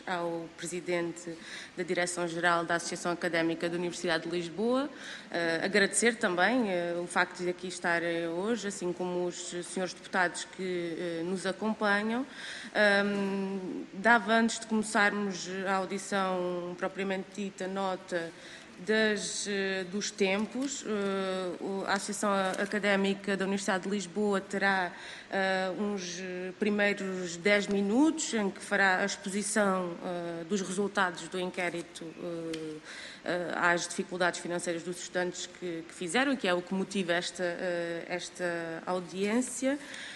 ao Presidente da Direção-Geral da Associação Académica da Universidade de Lisboa, agradecer também o facto de aqui estar hoje, assim como os senhores deputados que nos acompanham. Dava, antes de começarmos a audição propriamente dita, nota dos tempos. A Associação Académica da Universidade de Lisboa terá uns primeiros 10 minutos em que fará a exposição dos resultados do inquérito às dificuldades financeiras dos estudantes que fizeram, que é o que motiva esta audiência.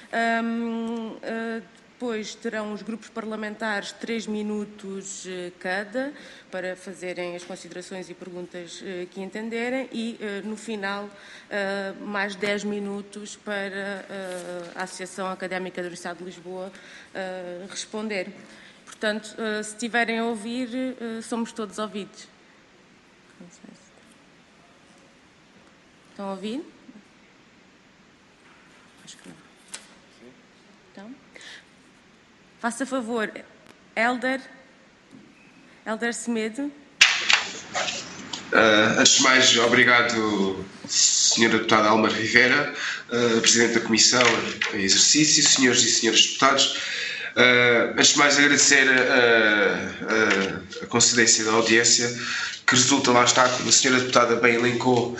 Depois terão os grupos parlamentares 3 minutos cada para fazerem as considerações e perguntas que entenderem e, no final, mais 10 minutos para a Associação Académica da Universidade de Lisboa responder. Portanto, se estiverem a ouvir, somos todos ouvidos. Não sei se... Estão a ouvir? Acho que não. Então... Faça favor, Hélder Semedo. Antes de mais, obrigado, Sra. Deputada Almar Rivera, Presidente da Comissão em exercício, senhores e senhoras deputados. Antes de mais, agradecer a concedência da audiência, que resulta, lá está, como a Sra. Deputada bem elencou,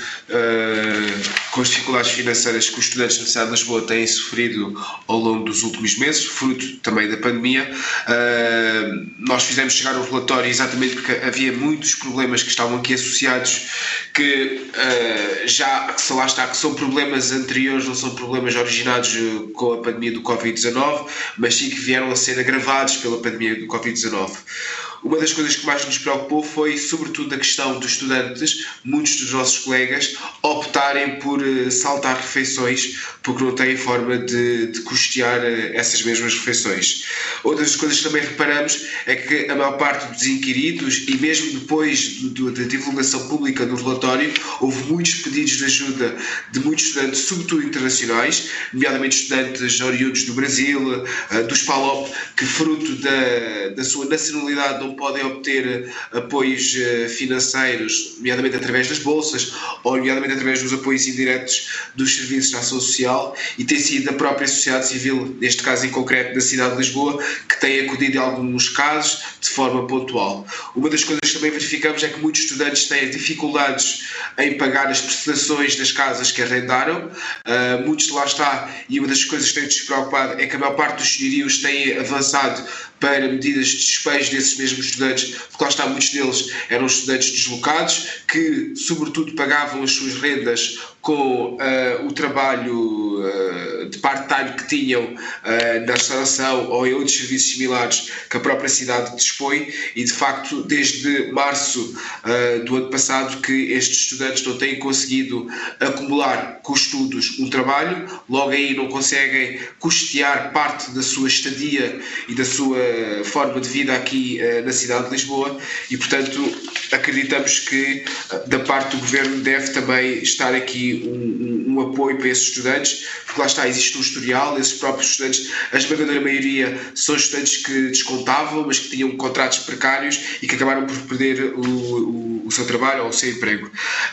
com as dificuldades financeiras que os estudantes da Universidade de Lisboa têm sofrido ao longo dos últimos meses, fruto também da pandemia. Nós fizemos chegar um relatório exatamente porque havia muitos problemas que estavam aqui associados, que lá está, que são problemas anteriores, não são problemas originados com a pandemia do Covid-19, mas sim que vieram a ser agravados pela pandemia do Covid-19. Uma das coisas que mais nos preocupou foi, sobretudo, a questão dos estudantes, muitos dos nossos colegas, optarem por saltar refeições porque não têm forma de custear essas mesmas refeições. Outra das coisas que também reparamos é que a maior parte dos inquiridos, e mesmo depois da divulgação pública do relatório, houve muitos pedidos de ajuda de muitos estudantes, sobretudo internacionais, nomeadamente estudantes oriundos do Brasil, dos PALOP, que fruto da sua nacionalidade não podem obter apoios financeiros, nomeadamente através das bolsas ou nomeadamente através dos apoios indiretos dos serviços de ação social, e tem sido a própria sociedade civil, neste caso em concreto da cidade de Lisboa, que tem acudido em alguns casos de forma pontual. Uma das coisas que também verificamos é que muitos estudantes têm dificuldades em pagar as prestações das casas que arrendaram, muitos lá está, e uma das coisas que tem despreocupado é que a maior parte dos senhorios têm avançado para medidas de despejo desses mesmos estudantes, porque lá está, muitos deles eram estudantes deslocados, que sobretudo pagavam as suas rendas com o trabalho de part-time que tinham na restauração ou em outros serviços similares que a própria cidade dispõe, e de facto desde março do ano passado que estes estudantes não têm conseguido acumular com os estudos um trabalho, logo aí não conseguem custear parte da sua estadia e da sua forma de vida aqui na cidade de Lisboa, e portanto acreditamos que da parte do Governo deve também estar aqui um apoio para esses estudantes, porque lá está, existe um historial, esses próprios estudantes, a esmagadora maioria são estudantes que descontavam, mas que tinham contratos precários e que acabaram por perder o seu trabalho ou o seu emprego.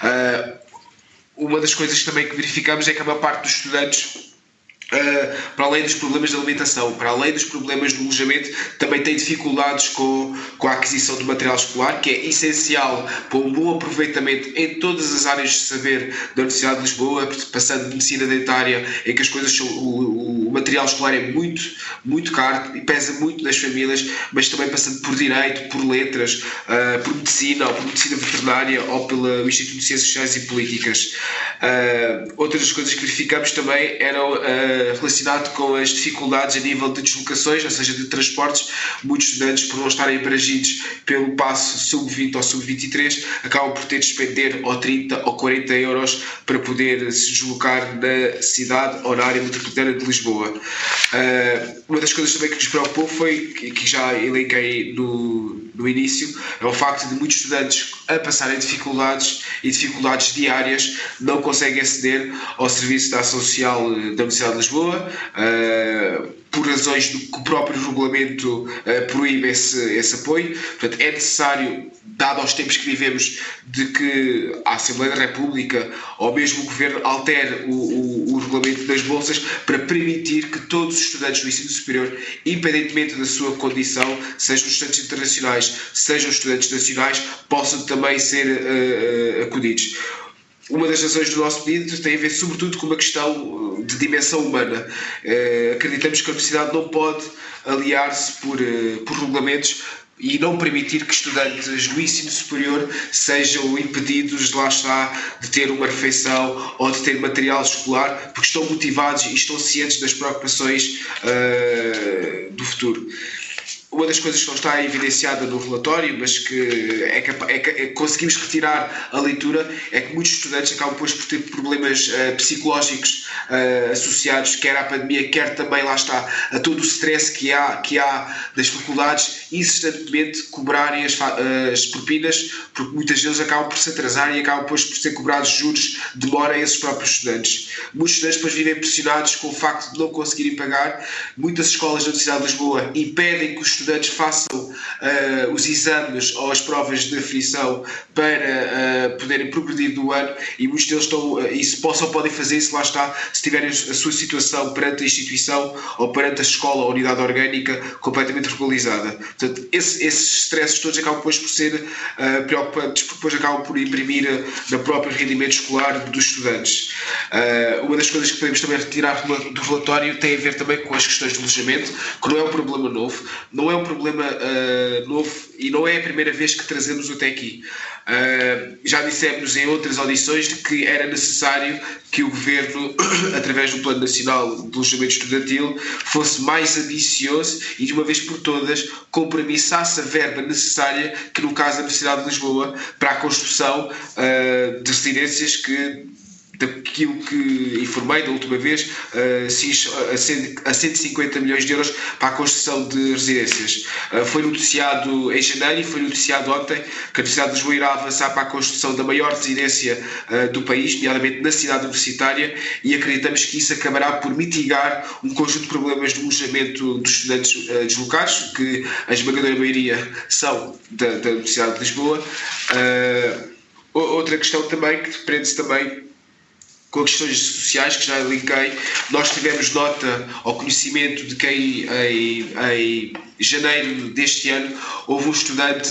Uma das coisas também que verificamos é que a maior parte dos estudantes, para além dos problemas de alimentação, para além dos problemas do alojamento, também tem dificuldades com a aquisição de material escolar, que é essencial para um bom aproveitamento em todas as áreas de saber da Universidade de Lisboa, passando de medicina dentária, em que as coisas são, o material escolar é muito, muito caro e pesa muito nas famílias, mas também passando por direito, por letras, por medicina, ou por medicina veterinária, ou pelo Instituto de Ciências Sociais e Políticas. Outras das coisas que verificamos também eram relacionado com as dificuldades a nível de deslocações, ou seja, de transportes. Muitos estudantes, por não estarem abrangidos pelo passo sub-20 ou sub-23, acabam por ter de despender ou 30 ou 40 euros para poder se deslocar na cidade ou na área metropolitana de Lisboa. Uma das coisas também que nos preocupou foi, que já elenquei no início, é o facto de muitos estudantes a passarem dificuldades e dificuldades diárias não conseguem aceder ao serviço de ação social da Universidade de Lisboa, por razões do que o próprio regulamento proíbe esse apoio. Portanto, é necessário, dado aos tempos que vivemos, de que a Assembleia da República ou mesmo o Governo altere o regulamento das bolsas para permitir que todos os estudantes do ensino superior, independentemente da sua condição, sejam estudantes internacionais, sejam estudantes nacionais, possam também ser acudidos. Uma das razões do nosso pedido tem a ver sobretudo com uma questão de dimensão humana. Acreditamos que a universidade não pode aliar-se por regulamentos e não permitir que estudantes do ensino superior sejam impedidos, lá está, de ter uma refeição ou de ter material escolar, porque estão motivados e estão cientes das preocupações do futuro. Uma das coisas que não está evidenciada no relatório, mas que conseguimos retirar a leitura, é que muitos estudantes acabam depois por ter problemas psicológicos associados, quer à pandemia, quer também, lá está, a todo o stress que há das faculdades, insistentemente cobrarem as propinas, porque muitas vezes acabam por se atrasar e acabam depois por ser cobrados juros de demora a esses próprios estudantes. Muitos estudantes depois vivem pressionados com o facto de não conseguirem pagar. Muitas escolas da Universidade de Lisboa impedem que os estudantes façam os exames ou as provas de aferição para poderem progredir do ano, e muitos deles podem fazer isso, lá está, se tiverem a sua situação perante a instituição ou perante a escola ou unidade orgânica completamente regularizada. Portanto, esses stresses todos acabam depois por ser preocupantes, porque depois acabam por imprimir no próprio rendimento escolar dos estudantes. Uma das coisas que podemos também retirar do relatório tem a ver também com as questões do alojamento, que não é um problema novo, e não é a primeira vez que trazemos até aqui. Já dissemos em outras audições de que era necessário que o Governo, através do Plano Nacional de Alojamento Estudantil, fosse mais ambicioso e, de uma vez por todas, compromissasse a verba necessária, que no caso da Universidade de Lisboa, para a construção de residências daquilo que informei da última vez, a 150 milhões de euros para a construção de residências. Foi noticiado em janeiro e foi noticiado ontem que a Universidade de Lisboa irá avançar para a construção da maior residência do país, nomeadamente na cidade universitária, e acreditamos que isso acabará por mitigar um conjunto de problemas do alojamento dos estudantes deslocados, que a esmagadora maioria são da Universidade de Lisboa. Outra questão também, que prende-se também com questões sociais, que já linkei, nós tivemos nota ao conhecimento de que em janeiro deste ano houve um estudante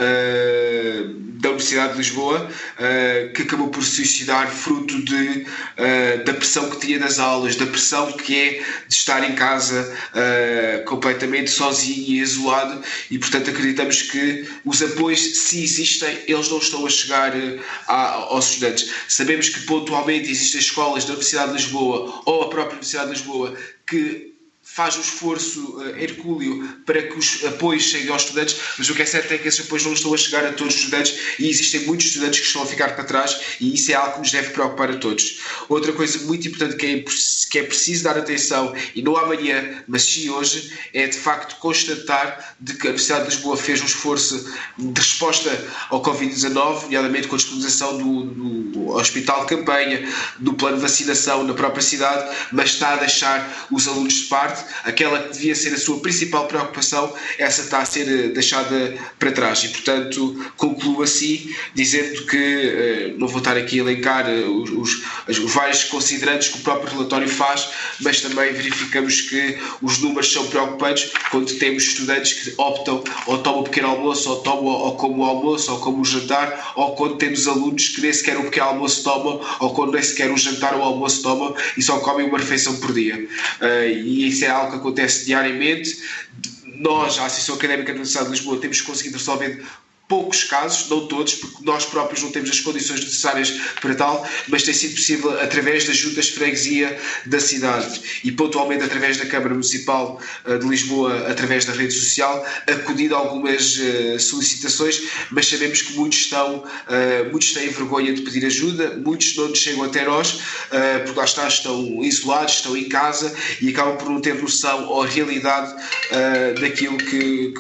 da Universidade de Lisboa que acabou por se suicidar fruto da pressão que tinha nas aulas, da pressão que é de estar em casa completamente sozinho e isolado, e portanto acreditamos que os apoios, se existem, eles não estão a chegar aos estudantes. Sabemos que pontualmente existem escolas da Universidade de Lisboa ou a própria Universidade de Lisboa que faz um esforço hercúleo para que os apoios cheguem aos estudantes, mas o que é certo é que esses apoios não estão a chegar a todos os estudantes, e existem muitos estudantes que estão a ficar para trás, e isso é algo que nos deve preocupar a todos. Outra coisa muito importante que é preciso dar atenção, e não amanhã, mas sim hoje, é de facto constatar de que a Universidade de Lisboa fez um esforço de resposta ao Covid-19, nomeadamente com a disponibilização do hospital de campanha, do plano de vacinação na própria cidade, mas está a deixar os alunos de parte. Aquela que devia ser a sua principal preocupação, essa está a ser deixada para trás, e portanto concluo assim dizendo que não vou estar aqui a elencar os vários considerandos que o próprio relatório faz, mas também verificamos que os números são preocupantes quando temos estudantes que optam ou tomam o pequeno almoço, ou como o almoço, ou como o jantar, ou quando temos alunos que nem sequer o pequeno almoço tomam, ou quando nem sequer o jantar ou o almoço tomam e só comem uma refeição por dia. E isso é algo que acontece diariamente. Nós, a Associação Académica da Universidade de Lisboa, temos conseguido resolver poucos casos, não todos, porque nós próprios não temos as condições necessárias para tal, mas tem sido possível através das juntas de freguesia da cidade e pontualmente através da Câmara Municipal de Lisboa, através da rede social, acudir a algumas solicitações, mas sabemos que muitos têm vergonha de pedir ajuda, muitos não chegam até nós, porque lá estão isolados, estão em casa e acabam por não ter noção ou realidade daquilo que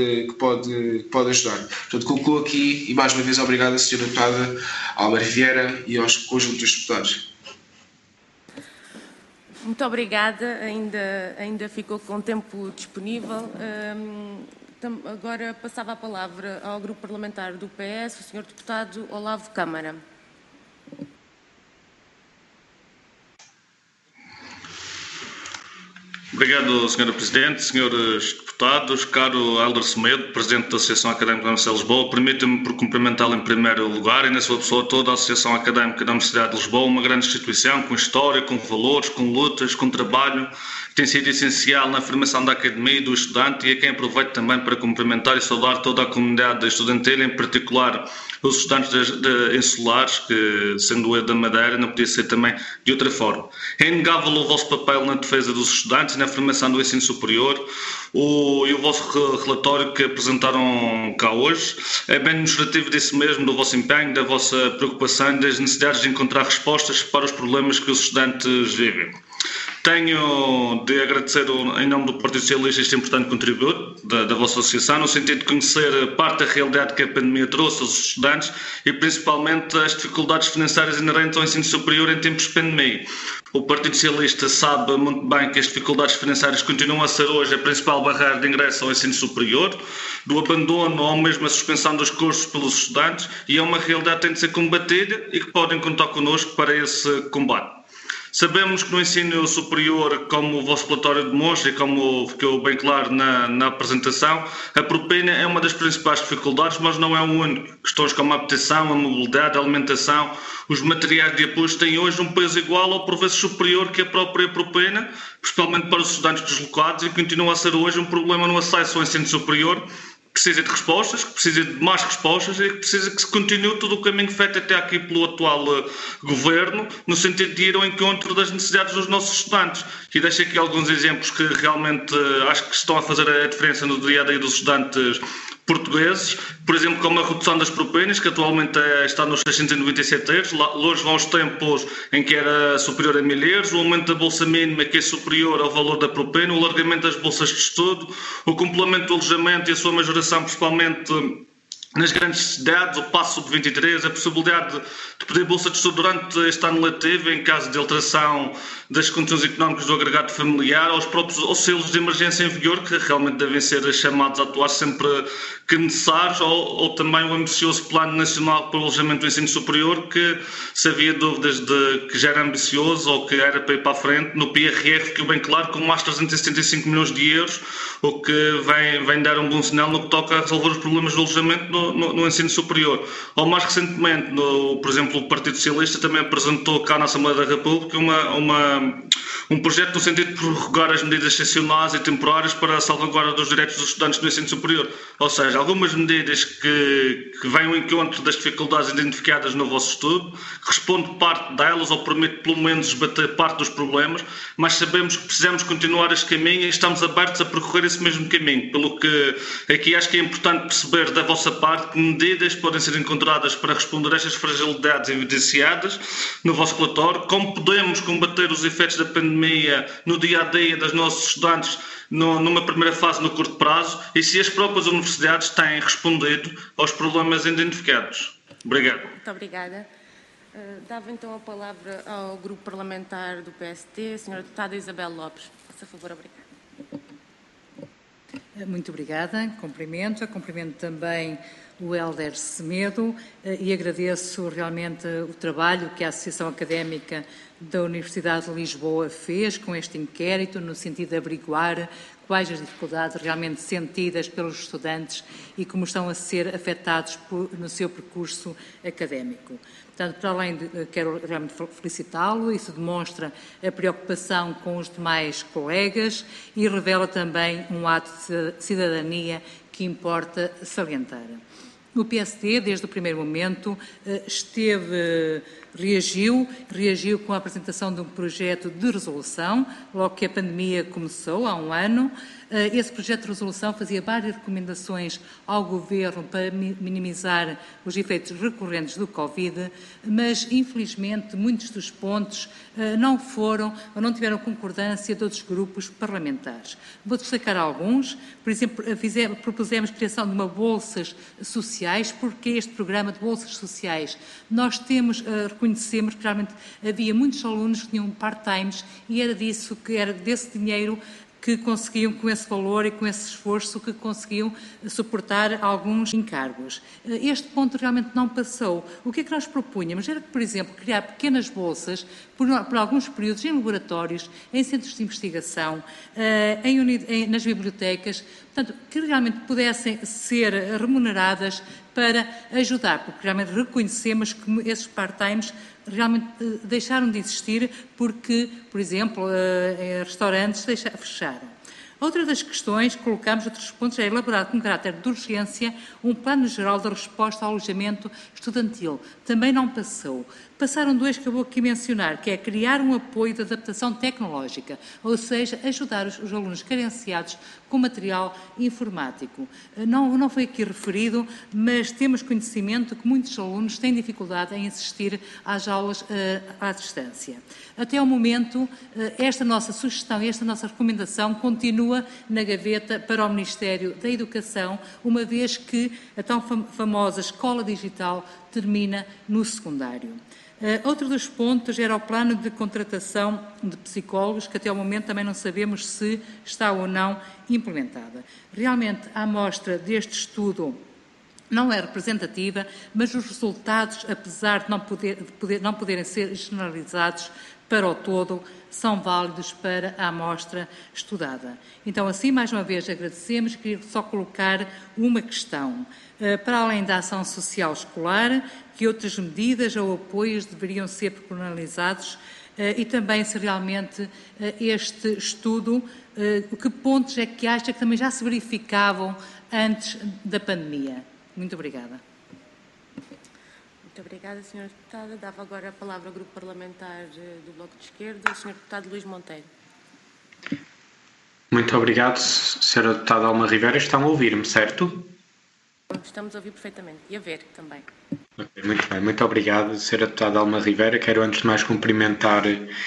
pode ajudar. Portanto, concluo aqui e mais uma vez obrigado à Sra. Deputada Alma Riviera e aos conjuntos dos deputados. Muito obrigada, ainda ficou com tempo disponível. Agora passava a palavra ao Grupo Parlamentar do PS, o Sr. Deputado Olavo Câmara. Obrigado, Sra. Presidente, Srs. Deputados, caro Hélder Semedo, Presidente da Associação Académica da Universidade de Lisboa, permita-me por cumprimentá-lo em primeiro lugar e na sua pessoa toda a Associação Académica da Universidade de Lisboa, uma grande instituição com história, com valores, com lutas, com trabalho, que tem sido essencial na formação da academia e do estudante, e a quem aproveito também para cumprimentar e saudar toda a comunidade estudantil, em particular os estudantes insulares, que, sendo eu da Madeira, não podia ser também de outra forma. É inegável o vosso papel na defesa dos estudantes e na formação do ensino superior, e o vosso relatório que apresentaram cá hoje é bem demonstrativo disso mesmo, do vosso empenho, da vossa preocupação e das necessidades de encontrar respostas para os problemas que os estudantes vivem. Tenho de agradecer, em nome do Partido Socialista, este importante contributo da vossa associação, no sentido de conhecer parte da realidade que a pandemia trouxe aos estudantes e principalmente as dificuldades financeiras inerentes ao ensino superior em tempos de pandemia. O Partido Socialista sabe muito bem que as dificuldades financeiras continuam a ser hoje a principal barreira de ingresso ao ensino superior, do abandono ou mesmo a suspensão dos cursos pelos estudantes, e é uma realidade que tem de ser combatida e que podem contar connosco para esse combate. Sabemos que no ensino superior, como o vosso relatório demonstra e como ficou bem claro na apresentação, a propina é uma das principais dificuldades, mas não é o único. Questões como a habitação, a mobilidade, a alimentação, os materiais de apoio têm hoje um peso igual ou por vezes superior que a própria propina, principalmente para os estudantes deslocados, e continua a ser hoje um problema no acesso ao ensino superior, precisa de respostas, que precisa de mais respostas e que precisa que se continue todo o caminho feito até aqui pelo atual governo, no sentido de ir ao encontro das necessidades dos nossos estudantes. E deixo aqui alguns exemplos que realmente acho que estão a fazer a diferença no dia-a-dia dos estudantes portugueses, por exemplo, como a redução das propinas, que atualmente está nos 697 euros, longe vão os tempos em que era superior a 1.000 euros, o aumento da bolsa mínima, que é superior ao valor da propina, o alargamento das bolsas de estudo, o complemento do alojamento e a sua majoração, principalmente nas grandes cidades, o passo de 23, a possibilidade de pedir bolsa de estudo durante este ano letivo, em caso de alteração das condições económicas do agregado familiar, aos próprios auxílios de emergência em vigor, que realmente devem ser chamados a atuar sempre que necessários, ou também o ambicioso Plano Nacional para o Alojamento do Ensino Superior, que, se havia dúvidas de que já era ambicioso ou que era para ir para a frente, no PRR ficou bem claro, com mais 375 milhões de euros, o que vem dar um bom sinal no que toca a resolver os problemas do alojamento no ensino superior. Ou mais recentemente, por exemplo, o Partido Socialista também apresentou cá na Assembleia da República um projeto no sentido de prorrogar as medidas excepcionais e temporárias para a salvaguarda dos direitos dos estudantes do ensino superior. Ou seja, algumas medidas que vêm ao encontro das dificuldades identificadas no vosso estudo, que responde parte delas ou permite pelo menos esbater parte dos problemas, mas sabemos que precisamos continuar este caminho e estamos abertos a percorrer esse mesmo caminho. Pelo que aqui acho que é importante perceber da vossa parte que medidas podem ser encontradas para responder a estas fragilidades evidenciadas no vosso relatório, como podemos combater os efeitos da pandemia no dia-a-dia dos nossos estudantes numa primeira fase no curto prazo, e se as próprias universidades têm respondido aos problemas identificados. Obrigado. Muito obrigada. Dava então a palavra ao Grupo Parlamentar do PST, a Sra. Deputada Isabel Lopes. Faça favor, obrigada. Muito obrigada, cumprimento também o Hélder Semedo e agradeço realmente o trabalho que a Associação Académica da Universidade de Lisboa fez com este inquérito, no sentido de averiguar quais as dificuldades realmente sentidas pelos estudantes e como estão a ser afetados no seu percurso académico. Portanto, para além de, quero realmente felicitá-lo, isso demonstra a preocupação com os demais colegas e revela também um ato de cidadania que importa salientar. O PSD, desde o primeiro momento, reagiu com a apresentação de um projeto de resolução, logo que a pandemia começou, há um ano, Esse projeto de resolução fazia várias recomendações ao Governo para minimizar os efeitos recorrentes do Covid, mas, infelizmente, muitos dos pontos não foram ou não tiveram concordância de outros grupos parlamentares. Vou destacar alguns. Por exemplo, propusemos a criação de uma bolsas sociais. Porque este programa de bolsas sociais, nós reconhecemos que realmente havia muitos alunos que tinham part-times e era desse dinheiro que conseguiam, com esse valor e com esse esforço, que conseguiam suportar alguns encargos. Este ponto realmente não passou. O que é que nós propunhamos? Era, por exemplo, criar pequenas bolsas por alguns períodos em laboratórios, em centros de investigação, nas bibliotecas, portanto, que realmente pudessem ser remuneradas para ajudar, porque realmente reconhecemos que esses part-times realmente deixaram de existir porque, por exemplo, restaurantes fecharam. Outra das questões que colocámos, outros pontos, é elaborar com caráter de urgência um plano geral de resposta ao alojamento estudantil. Também não passou. Passaram dois que eu vou aqui mencionar, que é criar um apoio de adaptação tecnológica, ou seja, ajudar os alunos carenciados com material informático. Não foi aqui referido, mas temos conhecimento que muitos alunos têm dificuldade em assistir às aulas à distância. Até ao momento, esta nossa sugestão e esta nossa recomendação continua na gaveta para o Ministério da Educação, uma vez que a tão famosa escola digital termina no secundário. Outro dos pontos era o plano de contratação de psicólogos, que até ao momento também não sabemos se está ou não implementada. Realmente, a amostra deste estudo não é representativa, mas os resultados, apesar de não poderem ser generalizados para o todo, são válidos para a amostra estudada. Então, assim, mais uma vez agradecemos. Queria só colocar uma questão. Para além da ação social escolar, que outras medidas ou apoios deveriam ser penalizados e também se realmente este estudo, que pontos é que acha que também já se verificavam antes da pandemia? Muito obrigada. Muito obrigada, Sra. Deputada. Dava agora a palavra ao Grupo Parlamentar do Bloco de Esquerda, o Sr. Deputado Luís Monteiro. Muito obrigado, Sra. Deputada Alma Rivera. Estão a ouvir-me, certo? Estamos a ouvir perfeitamente e a ver também. Okay, muito bem, muito obrigado, Sra. Deputada Alma Rivera. Quero antes de mais cumprimentar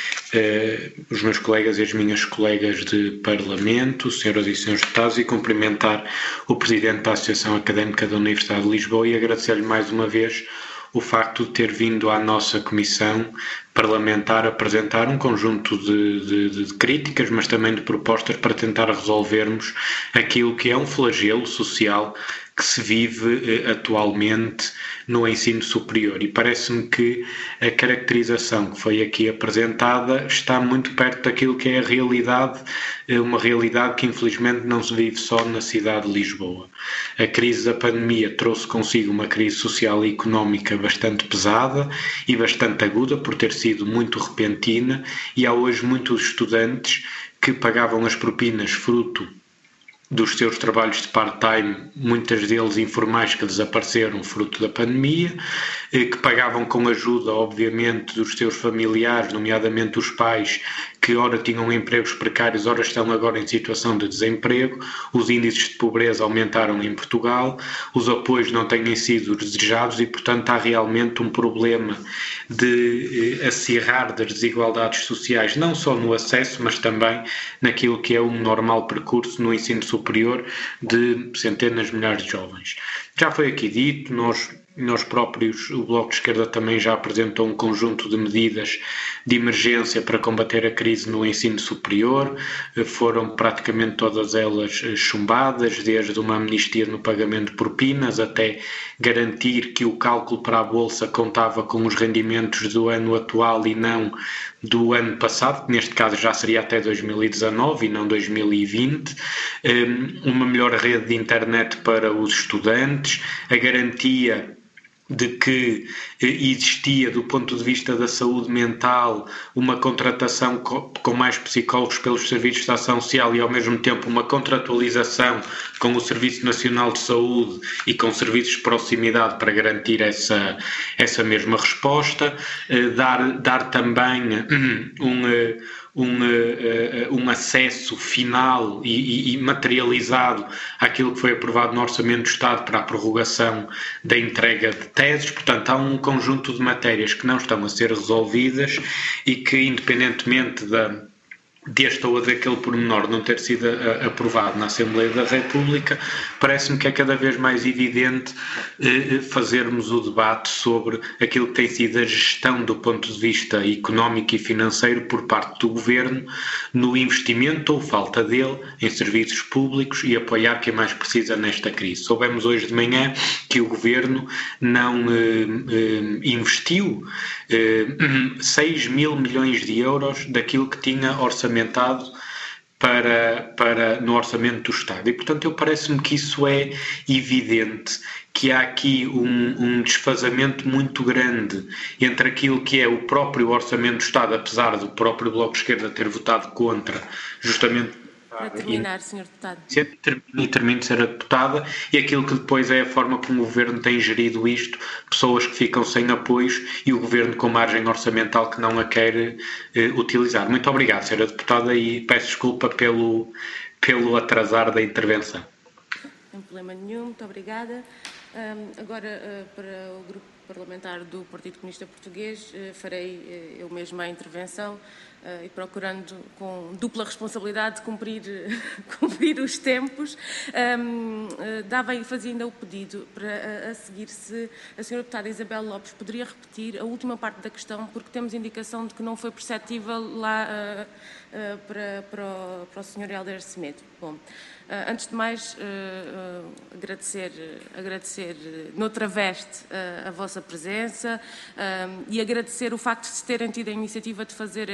os meus colegas e as minhas colegas de Parlamento, senhoras e senhores deputados, e cumprimentar o Presidente da Associação Académica da Universidade de Lisboa e agradecer-lhe mais uma vez o facto de ter vindo à nossa Comissão Parlamentar apresentar um conjunto de críticas, mas também de propostas para tentar resolvermos aquilo que é um flagelo social que se vive atualmente no ensino superior. E parece-me que a caracterização que foi aqui apresentada está muito perto daquilo que é a realidade, uma realidade que infelizmente não se vive só na cidade de Lisboa. A crise da pandemia trouxe consigo uma crise social e económica bastante pesada e bastante aguda por ter sido muito repentina, e há hoje muitos estudantes que pagavam as propinas fruto dos seus trabalhos de part-time, muitas deles informais que desapareceram fruto da pandemia, que pagavam com ajuda, obviamente, dos seus familiares, nomeadamente os pais, que ora tinham empregos precários, ora estão agora em situação de desemprego. Os índices de pobreza aumentaram em Portugal, os apoios não têm sido desejados e, portanto, há realmente um problema de acirrar das desigualdades sociais, não só no acesso, mas também naquilo que é um normal percurso no ensino superior de centenas de milhares de jovens. Já foi aqui dito, nós próprios, o Bloco de Esquerda também já apresentou um conjunto de medidas de emergência para combater a crise no ensino superior. Foram praticamente todas elas chumbadas, desde uma amnistia no pagamento de propinas até garantir que o cálculo para a Bolsa contava com os rendimentos do ano atual e não do ano passado, que neste caso já seria até 2019 e não 2020, uma melhor rede de internet para os estudantes, a garantia de que existia, do ponto de vista da saúde mental, uma contratação com mais psicólogos pelos serviços de ação social e, ao mesmo tempo, uma contratualização com o Serviço Nacional de Saúde e com serviços de proximidade para garantir essa mesma resposta, dar também um acesso final e materializado àquilo que foi aprovado no Orçamento do Estado para a prorrogação da entrega de teses. Portanto, há um conjunto de matérias que não estão a ser resolvidas e que, independentemente deste ou daquele pormenor não ter sido aprovado na Assembleia da República, parece-me que é cada vez mais evidente fazermos o debate sobre aquilo que tem sido a gestão do ponto de vista económico e financeiro por parte do Governo no investimento ou falta dele em serviços públicos e apoiar quem mais precisa nesta crise. Soubemos hoje de manhã que o Governo não investiu 6 mil milhões de euros daquilo que tinha orçamentado no Orçamento do Estado. E, portanto, parece-me que isso é evidente, que há aqui um desfazamento muito grande entre aquilo que é o próprio Orçamento do Estado, apesar do próprio Bloco de Esquerda ter votado contra, justamente para terminar, Sr. Deputado. E termino de ser a deputada, e aquilo que depois é a forma como o Governo tem gerido isto, pessoas que ficam sem apoios e o Governo com margem orçamental que não a quer utilizar. Muito obrigado, Sra. Deputada, e peço desculpa pelo atrasar da intervenção. Não tem problema nenhum, muito obrigada. Agora, para o Grupo Parlamentar do Partido Comunista Português, farei eu mesma a intervenção e procurando com dupla responsabilidade cumprir os tempos. Dava e fazia ainda o pedido para a seguir se a Sra. Deputada Isabel Lopes poderia repetir a última parte da questão, porque temos indicação de que não foi perceptível lá para o Sr. Helder Semedo. Bom, antes de mais, agradecer noutra veste a vossa presença e agradecer o facto de se terem tido a iniciativa de fazer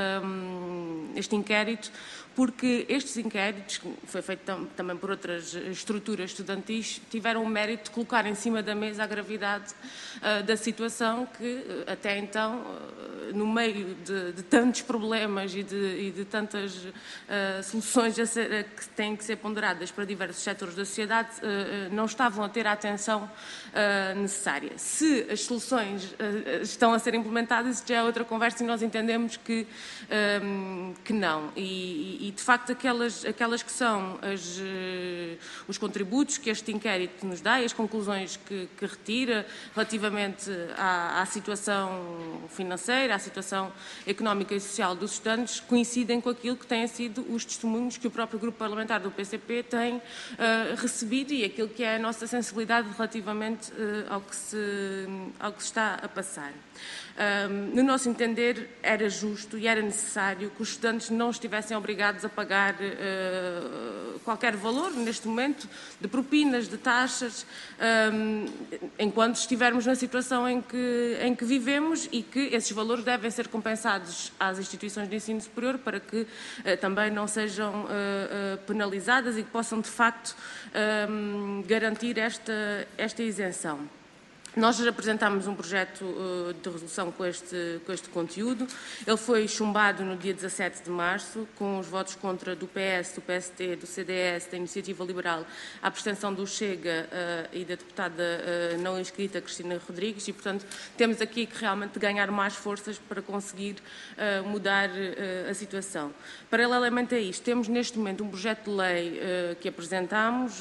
este inquérito, porque estes inquéritos, que foi feito também por outras estruturas estudantis, tiveram o mérito de colocar em cima da mesa a gravidade da situação que, até então, no meio de tantos problemas e de tantas soluções que têm que ser ponderadas para diversos setores da sociedade, não estavam a ter a atenção necessária. Se as soluções estão a ser implementadas, isso já é outra conversa e nós entendemos que não. E de facto, aquelas que são os contributos que este inquérito nos dá e as conclusões que retira relativamente à situação financeira, à situação económica e social dos estudantes, coincidem com aquilo que têm sido os testemunhos que o próprio Grupo Parlamentar do PCP tem recebido e aquilo que é a nossa sensibilidade relativamente ao que se está a passar. No nosso entender, era justo e era necessário que os estudantes não estivessem obrigados a pagar qualquer valor, neste momento, de propinas, de taxas, enquanto estivermos na situação em que vivemos, e que esses valores devem ser compensados às instituições de ensino superior para que também não sejam penalizadas e que possam, de facto, garantir esta isenção. Nós apresentámos um projeto de resolução com este conteúdo. Ele foi chumbado no dia 17 de março, com os votos contra do PS, do PST, do CDS, da Iniciativa Liberal, a abstenção do Chega e da deputada não inscrita Cristina Rodrigues, e, portanto, temos aqui que realmente ganhar mais forças para conseguir mudar a situação. Paralelamente a isto, temos neste momento um projeto de lei que apresentámos,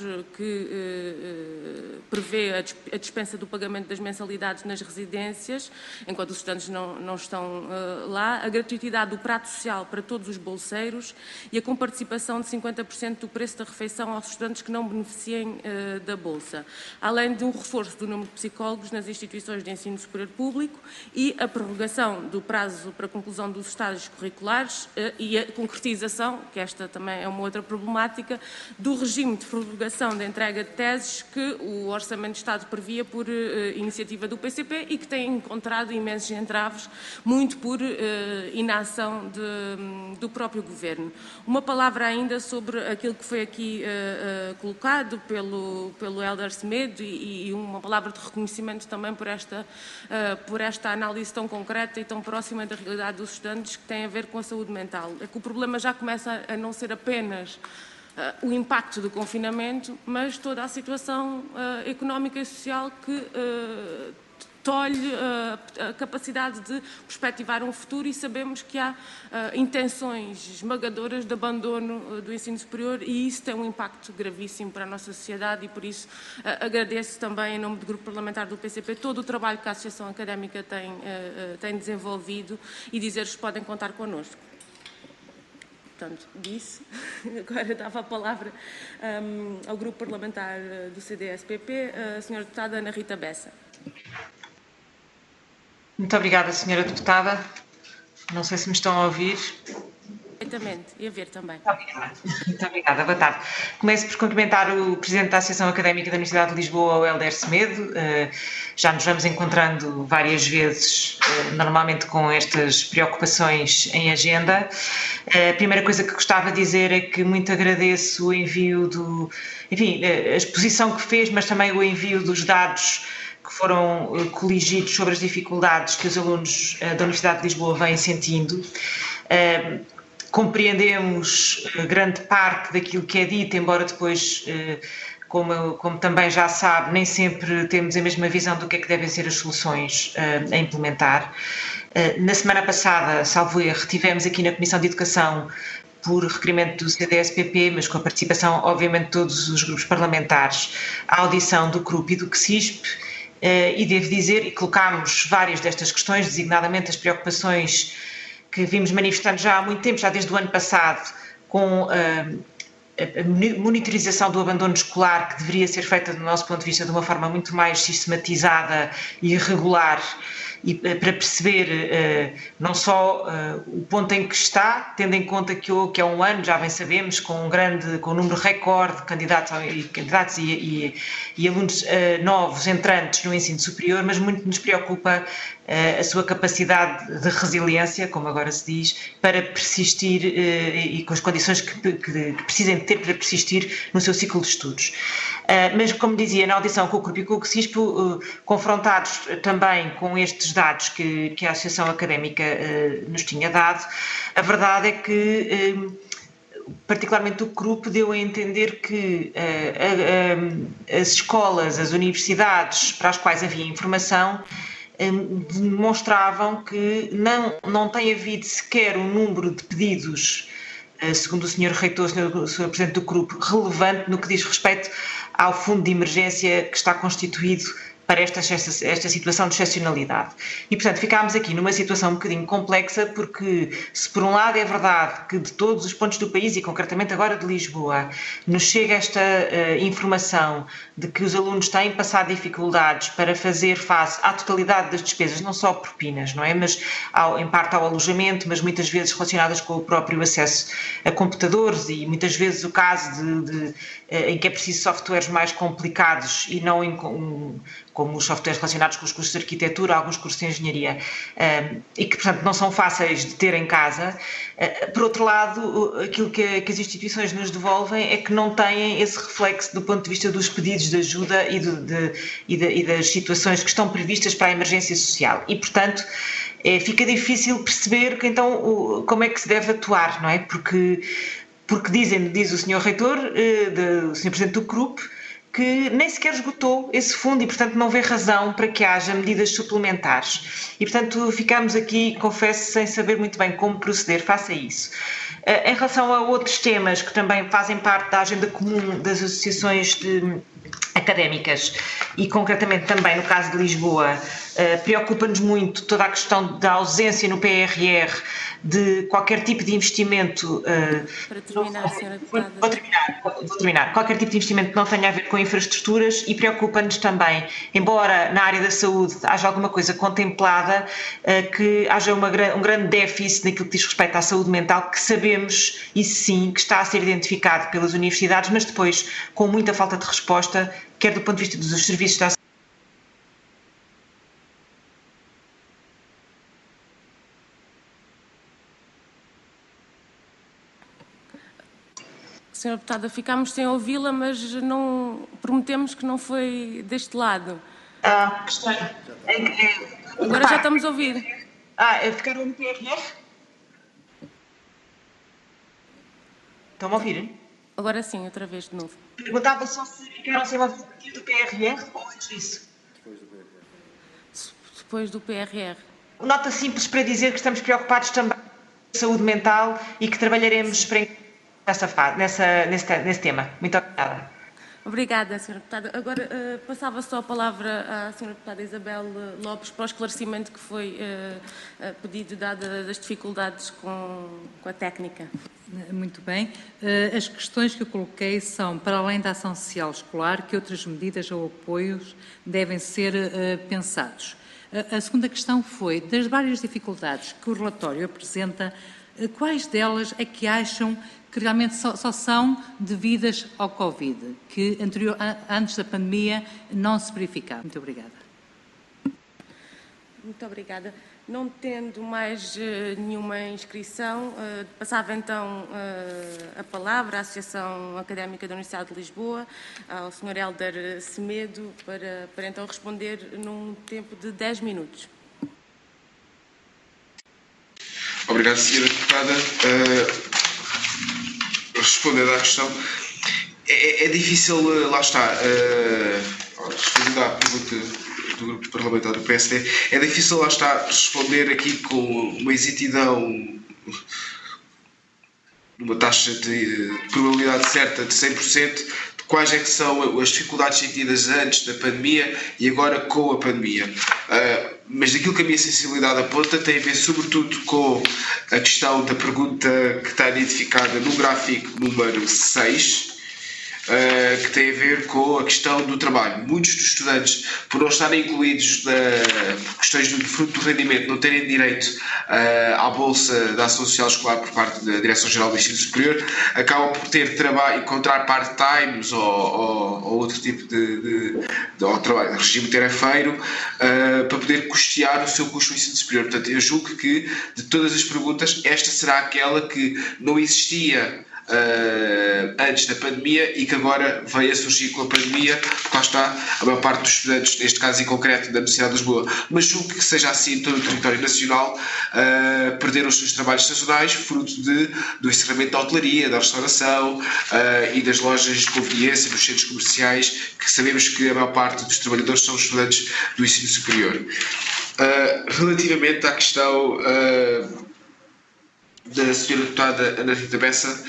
que prevê a dispensa do pagamento das mensalidades nas residências, enquanto os estudantes não estão lá, a gratuitidade do prato social para todos os bolseiros e a comparticipação de 50% do preço da refeição aos estudantes que não beneficiem da Bolsa, além de um reforço do número de psicólogos nas instituições de ensino superior público e a prorrogação do prazo para a conclusão dos estágios curriculares e a concretização, que esta também é uma outra problemática, do regime de prorrogação da entrega de teses que o Orçamento de Estado previa por iniciativa do PCP e que tem encontrado imensos entraves, muito por inação do próprio Governo. Uma palavra ainda sobre aquilo que foi aqui colocado pelo Helder Semedo e uma palavra de reconhecimento também por esta análise tão concreta e tão próxima da realidade dos estudantes, que tem a ver com a saúde mental. É que o problema já começa a não ser apenas o impacto do confinamento, mas toda a situação económica e social que tolhe a capacidade de perspectivar um futuro, e sabemos que há intenções esmagadoras de abandono do ensino superior, e isso tem um impacto gravíssimo para a nossa sociedade, e por isso agradeço também, em nome do Grupo Parlamentar do PCP, todo o trabalho que a Associação Académica tem desenvolvido, e dizer-vos que podem contar connosco. Portanto, disse. Agora dava a palavra ao Grupo Parlamentar do CDS-PP, a Sra. Deputada Ana Rita Bessa. Muito obrigada, Sra. Deputada. Não sei se me estão a ouvir. Perfeitamente, e a ver também. Muito obrigada, boa tarde. Começo por cumprimentar o Presidente da Associação Académica da Universidade de Lisboa, o Hélder Semedo. Já nos vamos encontrando várias vezes, normalmente com estas preocupações em agenda. A primeira coisa que gostava de dizer é que muito agradeço o envio a exposição que fez, mas também o envio dos dados que foram coligidos sobre as dificuldades que os alunos da Universidade de Lisboa vêm sentindo. Compreendemos grande parte daquilo que é dito, embora depois, como também já sabe, nem sempre temos a mesma visão do que é que devem ser as soluções a implementar. Na semana passada, salvo erro, tivemos aqui na Comissão de Educação, por requerimento do CDS-PP, mas com a participação, obviamente, de todos os grupos parlamentares, a audição do CRUP e do CSISP, e devo dizer, e colocámos várias destas questões, designadamente as preocupações que vimos manifestando já há muito tempo, já desde o ano passado, com a monitorização do abandono escolar, que deveria ser feita, do nosso ponto de vista, de uma forma muito mais sistematizada e regular, e para perceber não só o ponto em que está, tendo em conta que há um ano, já bem sabemos, com um número recorde de candidatos e alunos novos entrantes no ensino superior, mas muito nos preocupa a sua capacidade de resiliência, como agora se diz, para persistir e com as condições que precisem ter para persistir no seu ciclo de estudos. Mas, como dizia, na audição com o CRUP e com o CSISP, confrontados também com estes dados que a Associação Académica nos tinha dado, a verdade é que, particularmente o CRUP, deu a entender que as escolas, as universidades para as quais havia informação, demonstravam que não tem havido sequer um número de pedidos, segundo o Sr. Reitor, o Sr. Presidente do CRUP, relevante no que diz respeito ao fundo de emergência que está constituído para esta situação de excepcionalidade. E, portanto, ficámos aqui numa situação um bocadinho complexa, porque, se por um lado é verdade que de todos os pontos do país, e concretamente agora de Lisboa, nos chega esta informação de que os alunos têm passado dificuldades para fazer face à totalidade das despesas, não só propinas, não é? Mas em parte ao alojamento, mas muitas vezes relacionadas com o próprio acesso a computadores, e muitas vezes o caso em que é preciso softwares mais complicados e não como os softwares relacionados com os cursos de arquitetura, alguns cursos de engenharia, e que, portanto, não são fáceis de ter em casa. Por outro lado, aquilo que as instituições nos devolvem é que não têm esse reflexo do ponto de vista dos pedidos de ajuda e das situações que estão previstas para a emergência social. E, portanto, fica difícil perceber então como é que se deve atuar, não é? Porque diz o Sr. Reitor, o Sr. Presidente do CRUP, que nem sequer esgotou esse fundo e, portanto, não vê razão para que haja medidas suplementares. E, portanto, ficamos aqui, confesso, sem saber muito bem como proceder face a isso. Em relação a outros temas que também fazem parte da agenda comum das associações académicas, e concretamente também no caso de Lisboa, preocupa-nos muito toda a questão da ausência no PRR de qualquer tipo de investimento. Para terminar, Sra. Deputada. Vou terminar. Qualquer tipo de investimento que não tenha a ver com infraestruturas, e preocupa-nos também, embora na área da saúde haja alguma coisa contemplada, que haja um grande déficit naquilo que diz respeito à saúde mental, que sabemos, isso sim, que está a ser identificado pelas universidades, mas depois com muita falta de resposta, quer do ponto de vista dos serviços da Senhora Deputada, ficámos sem ouvi-la, mas prometemos que não foi deste lado. Questão. Agora já estamos a ouvir. Ficaram no PRR? Estão a ouvir? Agora sim, outra vez de novo. Perguntava só se ficaram sem ouvir do PRR ou antes disso. depois do PRR. Nota simples para dizer que estamos preocupados também com a saúde mental e que trabalharemos nesse tema. Muito obrigada. Obrigada, Sra. Deputada. Agora, passava só a palavra à Sra. Deputada Isabel Lopes para o esclarecimento que foi pedido, dadas as dificuldades com a técnica. Muito bem. As questões que eu coloquei são, para além da ação social escolar, que outras medidas ou apoios devem ser pensados. A segunda questão foi, das várias dificuldades que o relatório apresenta, quais delas é que acham que realmente só são devidas ao Covid, que antes da pandemia não se verificava? Muito obrigada. Muito obrigada. Não tendo mais nenhuma inscrição, passava então a palavra à Associação Académica da Universidade de Lisboa, ao Sr. Hélder Semedo, para então responder num tempo de 10 minutos. Obrigado, Sra. Deputada. Respondendo à questão, é difícil, lá está, respondendo à pergunta do grupo parlamentar do PSD, é difícil, lá está, responder aqui com uma exatidão, numa taxa de probabilidade certa de 100%, de quais é que são as dificuldades sentidas antes da pandemia e agora com a pandemia. Mas daquilo que a minha sensibilidade aponta tem a ver sobretudo com a questão da pergunta que está identificada no gráfico número 6, que tem a ver com a questão do trabalho. Muitos dos estudantes, por não estarem incluídos por questões de fruto do rendimento, não terem direito à bolsa da ação social escolar por parte da Direção-Geral do Ensino Superior, acabam por ter trabalho, encontrar part-times ou outro tipo de trabalho, regime tarefeiro, para poder custear o seu custo do ensino superior. Portanto, eu julgo que, de todas as perguntas, esta será aquela que não existia antes da pandemia e que agora veio a surgir com a pandemia, porque lá está, a maior parte dos estudantes, neste caso em concreto da Universidade de Lisboa, mas julgo que seja assim em todo o território nacional, perderam os seus trabalhos sazonais, fruto do encerramento da hotelaria, da restauração e das lojas de conveniência, dos centros comerciais, que sabemos que a maior parte dos trabalhadores são estudantes do ensino superior. Relativamente à questão da Sra. Deputada Ana Rita Bessa,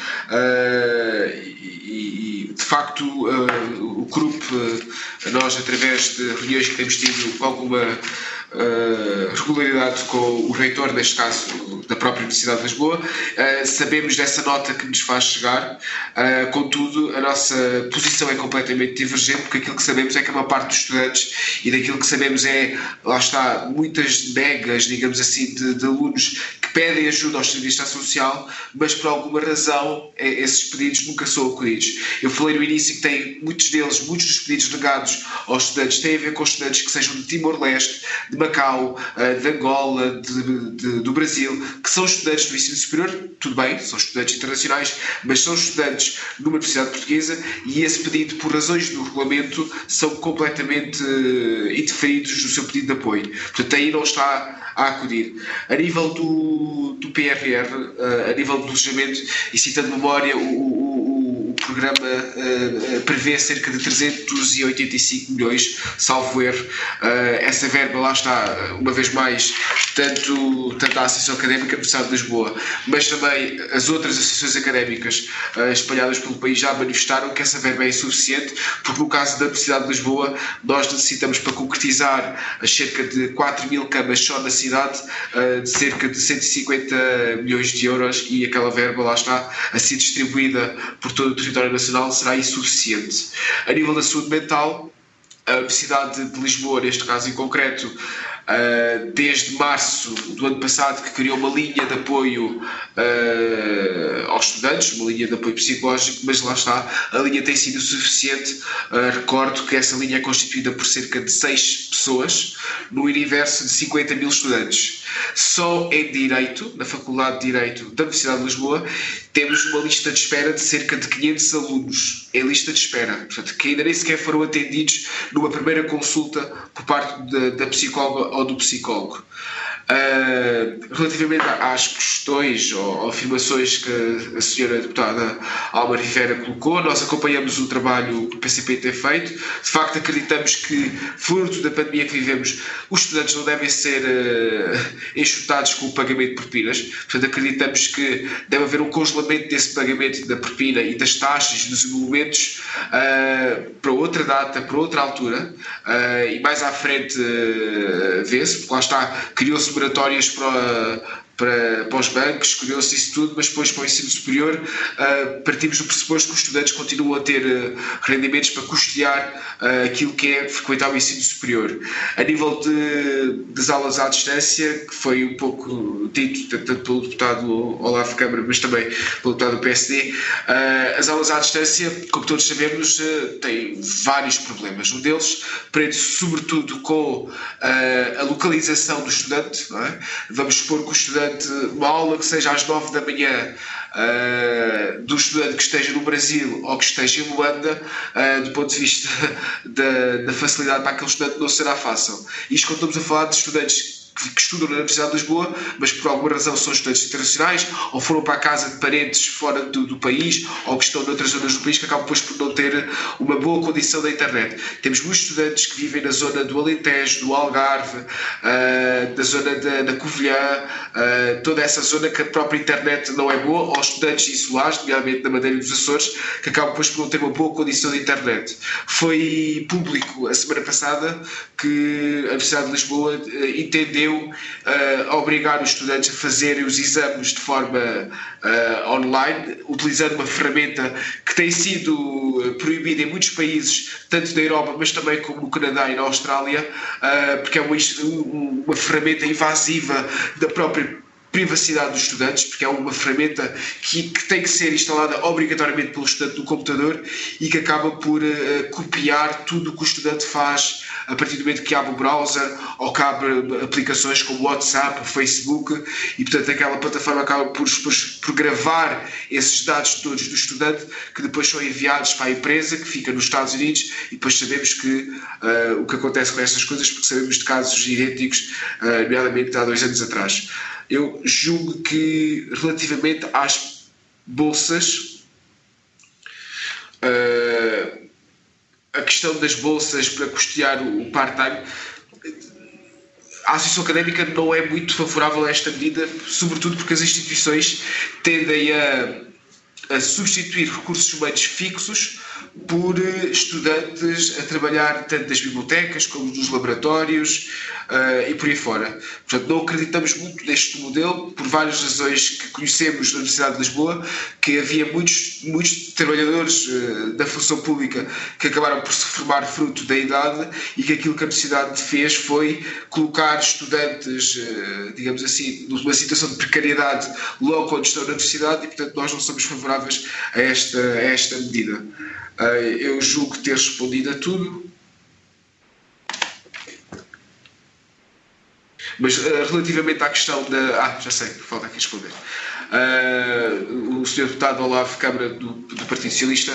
e de facto o grupo, nós através de reuniões que temos tido com alguma regularidade com o reitor, neste caso da própria Universidade de Lisboa, sabemos dessa nota que nos faz chegar, contudo a nossa posição é completamente divergente, porque aquilo que sabemos é que a maior parte dos estudantes, e daquilo que sabemos é, lá está, muitas negas, digamos assim, de alunos que pedem ajuda aos serviços de ação social, mas por alguma razão esses pedidos nunca são acolhidos. Eu falei no início que tem muitos dos pedidos negados aos estudantes têm a ver com estudantes que sejam de Timor-Leste, de Macau, de Angola, do Brasil, que são estudantes do ensino superior, tudo bem, são estudantes internacionais, mas são estudantes numa universidade portuguesa, e esse pedido, por razões do regulamento, são completamente indeferidos do seu pedido de apoio. Portanto, aí não está a acudir. A nível do PRR, a nível do alojamento, e citando de memória, o programa prevê cerca de 385 milhões, salvo erro. Essa verba, lá está, uma vez mais, tanto a Associação Académica da Universidade de Lisboa, mas também as outras associações académicas espalhadas pelo país já manifestaram que essa verba é insuficiente, porque no caso da Universidade de Lisboa nós necessitamos, para concretizar as cerca de 4 mil camas só na cidade, de cerca de 150 milhões de euros, e aquela verba, lá está, a ser distribuída por todo o território nacional, será insuficiente. A nível da saúde mental, a Universidade de Lisboa, neste caso em concreto, desde março do ano passado, que criou uma linha de apoio aos estudantes, uma linha de apoio psicológico, mas lá está, a linha tem sido suficiente. Recordo que essa linha é constituída por cerca de 6 pessoas no universo de 50 mil estudantes. Só em Direito, na Faculdade de Direito da Universidade de Lisboa, temos uma lista de espera de cerca de 500 alunos em lista de espera, portanto, que ainda nem sequer foram atendidos numa primeira consulta por parte da psicóloga ou do psicólogo. Relativamente às questões ou afirmações que a senhora deputada Alma Rivera colocou, nós acompanhamos o trabalho que o PCP tem feito. De facto, acreditamos que, fruto da pandemia que vivemos, os estudantes não devem ser enxutados com o pagamento de propinas. Portanto, acreditamos que deve haver um congelamento desse pagamento da propina e das taxas e dos emolumentos para outra data, para outra altura, e mais à frente vê-se, porque lá está, criou-se moratórias para os bancos, criou-se isso tudo, mas depois para o ensino superior partimos do pressuposto que os estudantes continuam a ter rendimentos para custear aquilo que é frequentar o ensino superior. A nível das aulas à distância, que foi um pouco dito tanto pelo deputado Olavo Câmara, mas também pelo deputado do PSD, as aulas à distância, como todos sabemos, têm vários problemas. Um deles prende-se sobretudo com a localização do estudante, não é? Vamos supor que o estudante, uma aula que seja às 9 da manhã, do estudante que esteja no Brasil ou que esteja em Luanda, do ponto de vista da facilidade para aquele estudante não será fácil. Isto quando estamos a falar de estudantes que estudam na Universidade de Lisboa, mas por alguma razão são estudantes internacionais, ou foram para a casa de parentes fora do país, ou que estão noutras zonas do país, que acabam depois por não ter uma boa condição da internet. Temos muitos estudantes que vivem na zona do Alentejo, do Algarve, da zona da Covilhã, toda essa zona que a própria internet não é boa, ou estudantes insulares, nomeadamente na Madeira e dos Açores, que acabam depois por não ter uma boa condição de internet. Foi público a semana passada que a Universidade de Lisboa entendeu a obrigar os estudantes a fazerem os exames de forma online, utilizando uma ferramenta que tem sido proibida em muitos países, tanto na Europa, mas também como no Canadá e na Austrália, porque é uma ferramenta invasiva da própria privacidade dos estudantes, porque é uma ferramenta que tem que ser instalada obrigatoriamente pelo estudante no computador e que acaba por copiar tudo o que o estudante faz a partir do momento que abre o browser ou que abre aplicações como o WhatsApp, o Facebook, e portanto aquela plataforma acaba por gravar esses dados todos do estudante, que depois são enviados para a empresa que fica nos Estados Unidos, e depois sabemos que o que acontece com estas coisas, porque sabemos de casos idênticos, nomeadamente há 2 anos atrás. Eu julgo que, relativamente às bolsas, a questão das bolsas para custear o part-time, a Associação Académica não é muito favorável a esta medida, sobretudo porque as instituições tendem a substituir recursos humanos fixos por estudantes a trabalhar tanto nas bibliotecas como nos laboratórios e por aí fora. Portanto, não acreditamos muito neste modelo, por várias razões que conhecemos na Universidade de Lisboa, que havia muitos trabalhadores da função pública que acabaram por se formar fruto da idade, e que aquilo que a universidade fez foi colocar estudantes, digamos assim, numa situação de precariedade logo quando estão na universidade, e portanto nós não somos favoráveis a esta medida. Eu julgo ter respondido a tudo, mas relativamente à questão da... já sei, falta aqui responder. O Sr. Deputado Olavo Câmara do Partido Socialista,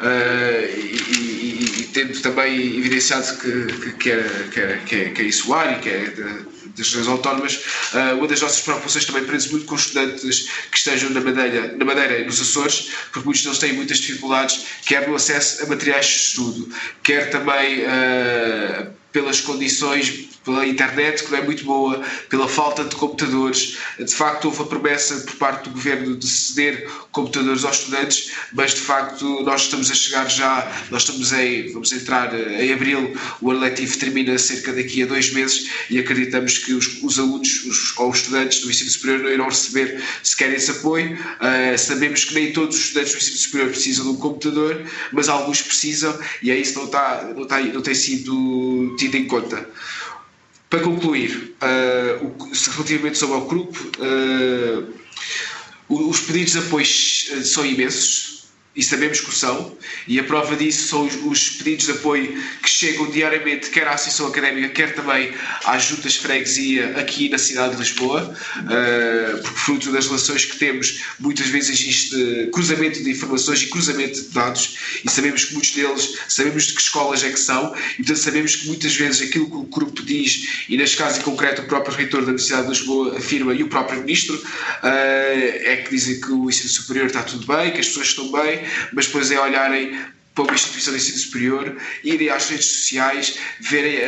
e tendo também evidenciado que quer insular e que é das regiões autónomas, uma das nossas preocupações também prende-se muito com os estudantes que estejam na Madeira e nos Açores, porque muitos deles têm muitas dificuldades, quer no acesso a materiais de estudo, quer também pelas condições, pela internet que não é muito boa, pela falta de computadores. De facto houve a promessa por parte do Governo de ceder computadores aos estudantes, mas de facto nós estamos a chegar já, vamos entrar em abril, o ano letivo termina cerca daqui a 2 meses, e acreditamos que os alunos ou os estudantes do ensino superior não irão receber sequer esse apoio. Sabemos que nem todos os estudantes do ensino superior precisam de um computador, mas alguns precisam, e é isso não tem sido tido em conta. Para concluir, relativamente sobre ao grupo, os pedidos de apoio são imensos e sabemos que o são, e a prova disso são os pedidos de apoio que chegam diariamente, quer à Associação Académica, quer também às juntas de freguesia aqui na cidade de Lisboa, porque fruto das relações que temos, muitas vezes existe cruzamento de informações e cruzamento de dados, e sabemos que muitos deles, sabemos de que escolas é que são, e portanto sabemos que muitas vezes aquilo que o grupo diz, e neste caso em concreto o próprio reitor da Universidade de Lisboa afirma, e o próprio ministro, é que dizem que o ensino superior está tudo bem, que as pessoas estão bem, mas depois é olharem para uma instituição de ensino superior, irem às redes sociais, verem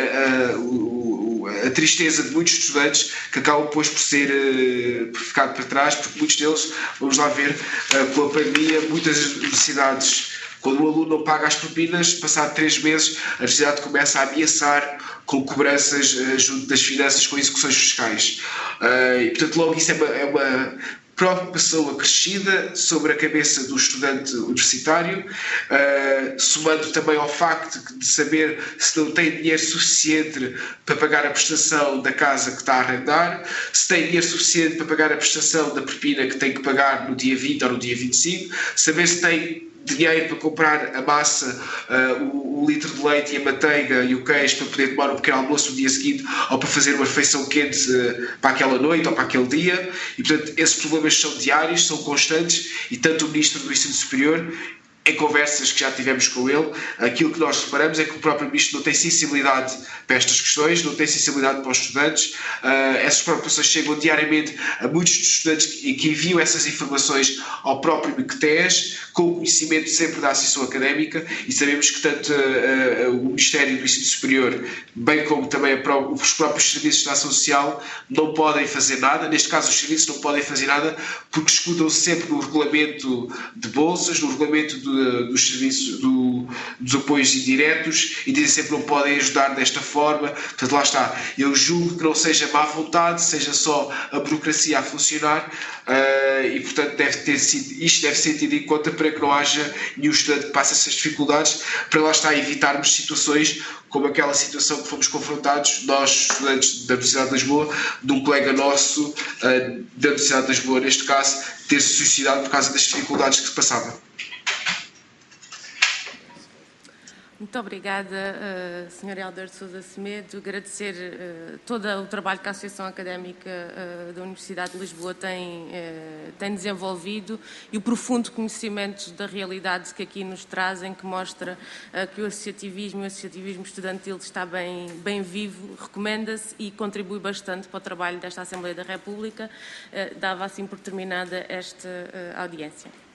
a tristeza de muitos estudantes que acabam depois por ficar para trás, porque muitos deles, vamos lá ver, com a pandemia, muitas universidades, quando o aluno não paga as propinas, passado 3 meses, a universidade começa a ameaçar com cobranças junto das finanças, com execuções fiscais. E portanto logo isso é uma preocupação acrescida sobre a cabeça do estudante universitário, somando também ao facto de saber se não tem dinheiro suficiente para pagar a prestação da casa que está a arrendar, se tem dinheiro suficiente para pagar a prestação da propina que tem que pagar no dia 20 ou no dia 25, saber se tem dinheiro para comprar a massa, o litro de leite e a manteiga e o queijo para poder tomar um pequeno almoço no dia seguinte, ou para fazer uma refeição quente para aquela noite ou para aquele dia. E portanto esses problemas são diários, são constantes, e tanto o Ministro do Ensino Superior, em conversas que já tivemos com ele, aquilo que nós reparamos é que o próprio Ministro não tem sensibilidade para estas questões, não tem sensibilidade para os estudantes. Essas preocupações chegam diariamente a muitos estudantes que enviam essas informações ao próprio MICTES, com o conhecimento sempre da Associação Académica, e sabemos que tanto o Ministério do Ensino Superior, bem como também os próprios serviços de ação social, não podem fazer nada. Neste caso, os serviços não podem fazer nada porque escutam-se sempre no regulamento de bolsas, no regulamento dos serviços, dos apoios indiretos, e dizem sempre que não podem ajudar desta forma. Portanto, lá está. Eu julgo que não seja má vontade, seja só a burocracia a funcionar, e portanto isto deve ser tido em conta para que não haja nenhum estudante que passe essas dificuldades, para lá está evitarmos situações como aquela situação que fomos confrontados, nós estudantes da Universidade de Lisboa, de um colega nosso da Universidade de Lisboa, neste caso, ter-se suicidado por causa das dificuldades que se passavam. Muito obrigada, Sr. Hélder de Sousa Semedo. Agradecer todo o trabalho que a Associação Académica da Universidade de Lisboa tem desenvolvido, e o profundo conhecimento da realidade que aqui nos trazem, que mostra que o associativismo estudantil está bem vivo, recomenda-se e contribui bastante para o trabalho desta Assembleia da República. Dava assim por terminada esta audiência.